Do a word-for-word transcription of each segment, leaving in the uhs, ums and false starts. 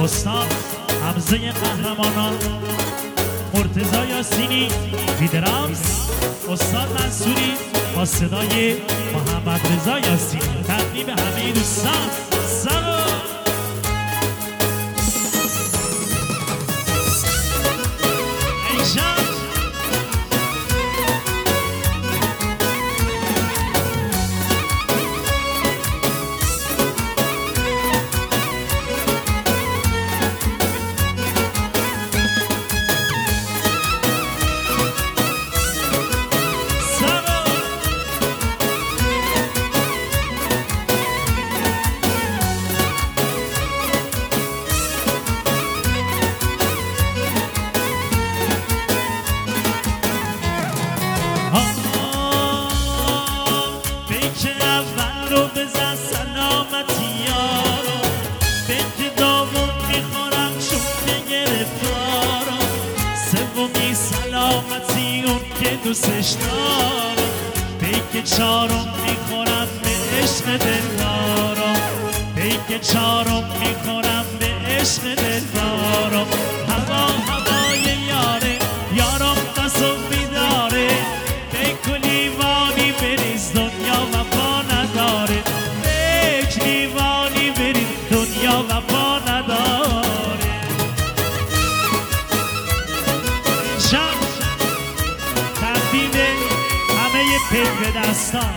استاد حمزه قهرمانان مرتضی یاسینی ویدرامز استاد منصوری با صدای محمد رضا یاسینی تقدیم همه دوستان سلام ایشان دوستش دارم پیک چارم میخورم به عشق دلدارم پیک چارم میخورم به عشق دلدارم هوا هوای یاره یارم دستم بیداره پیک و لیوانی بریز دنیا وفا نداره پیک لیوانی بریز دنیا وفا نداره پیک به دستان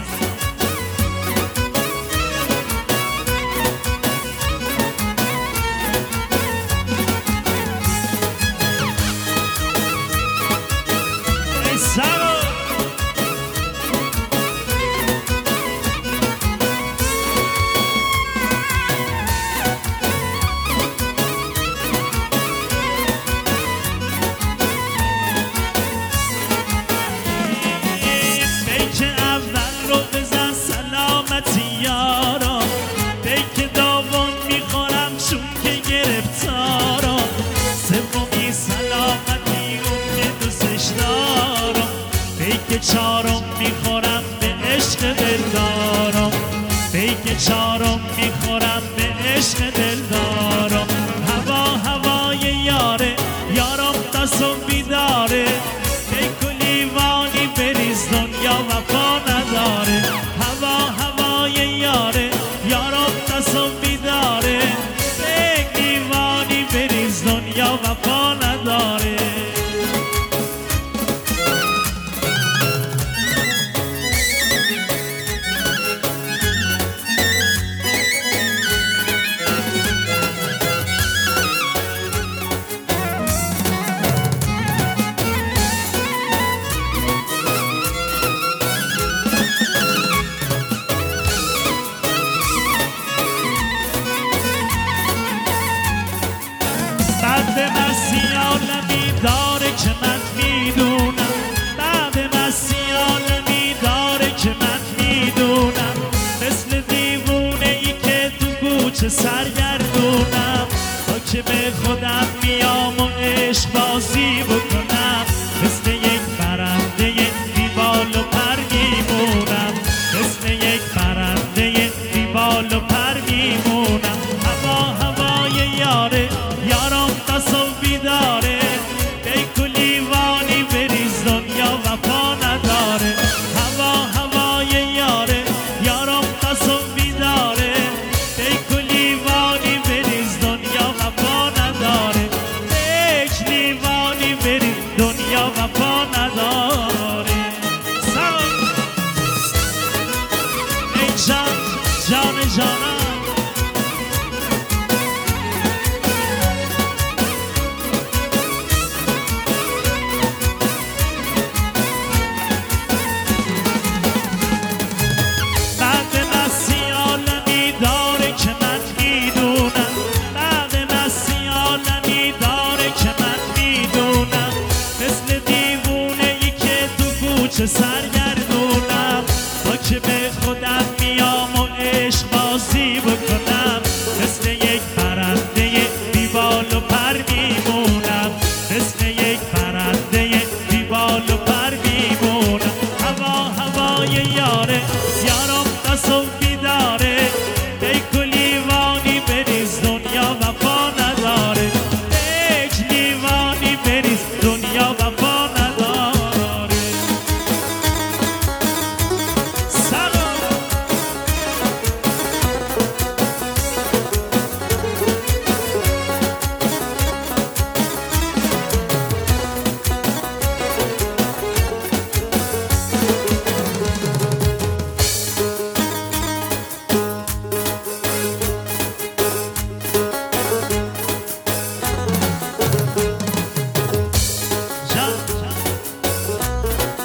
ای سلام پیک داوان میخورم چون که گرفتارم سومی سلامتی اون که دوستش دارم پیک چارم میخورم به عشق دلدارم پیک چارم میخورم به عشق دلدارم هوا هوای یاره یارم دستم بیداره پیک و لیوانی بریز دنیا وفا نداره هوا هوای یاره یارم دستم بیداره یک دیوانی بریز دنیا وفا نداره بعد مستی عالمی داره که من میدونم بعد مستی عالمی داره که من میدونم مثل دیوونه ای که تو کوچه سرگردونم تا که به خودم میام و عشق بازی بکنم